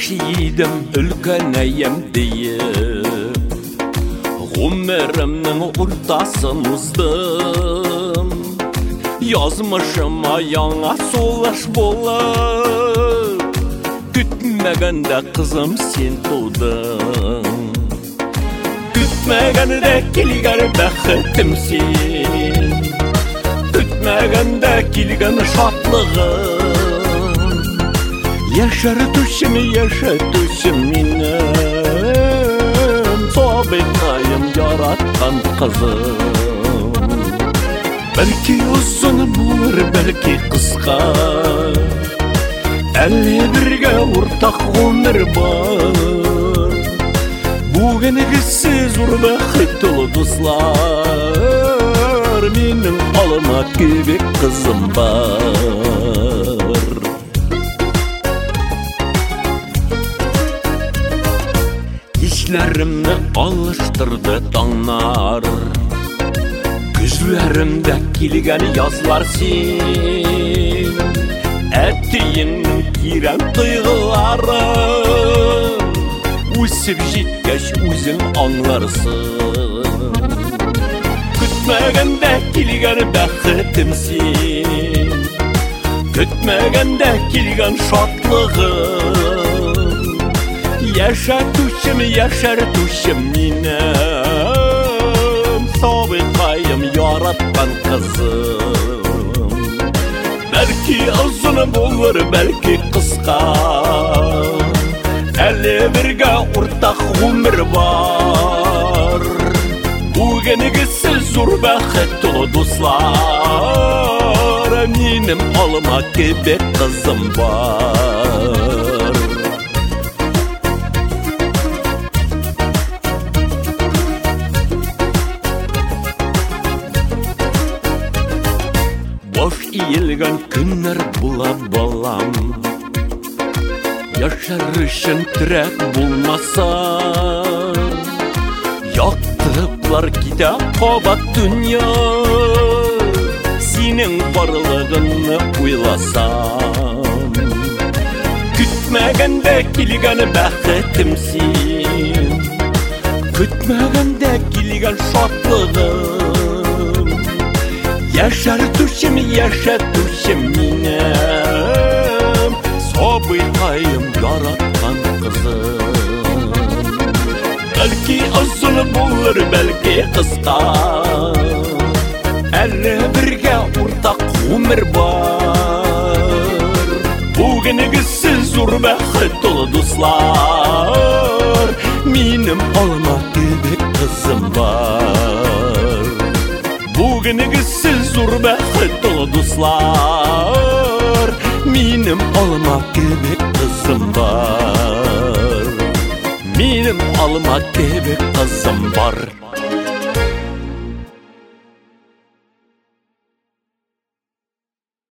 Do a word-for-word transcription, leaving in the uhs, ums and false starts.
едім үлкен әйем дейіп, ғұмырымның ұртасын ұздым. Язмышыма яңа солаш болып, күтмәгәндә қызым сен тудың. Күтмәгәндә килгән бәхетем сен, күтмәгәндә килгән шатлыгым. Яшәртүшем, яшәртүшем минем, сабыйкаем яраткан кызым. Бәлки узын булыр, бәлки кыска, әле бергә уртак гомер бар. Бүгенгесе зур бәхет улы дуслар, минем алыма кебек кызым бар. Кичләремне алыштырды таңнар, күзләремдә килгән язлар син. Әтиеңнең кирәк тойгыларын үсеп җиткәч үзең аңларсың. Көтмәгәндә килгән бәхетем син, көтмәгәндә килгән шатлыгым. Яшәртүшем, яшәртүшем минем, сабыйкаем яраткан кызым. Бәлки озын булыр, бәлки кыска, әле бергә уртак гомер бар. Бүгенгесе зур бәхет улы дуслар, минем алыма кебек кызым бар. Boş иелгән көннәр була балам, яшәр өчен терәк булмаса. Яктыклар китә кабат дөнья, синең барлыгыңны уйласам. Көтмәгәндә килгән бәхетем син, көтмәгәндә килгән шатлыгым. Яшәртүшем, яшәртүшем минем, сабыйкаем яраткан кызым. Бәлки озын булыр, бәлки кыска, әле бергә уртак гомер бар. Бүгенгесе зур бәхет улы дуслар, минем алма кебек кызым бар. Бүгенгесе зур бәхет улы дуслар, минем алма кебек кызым бар. Минем алма кебек кызым бар.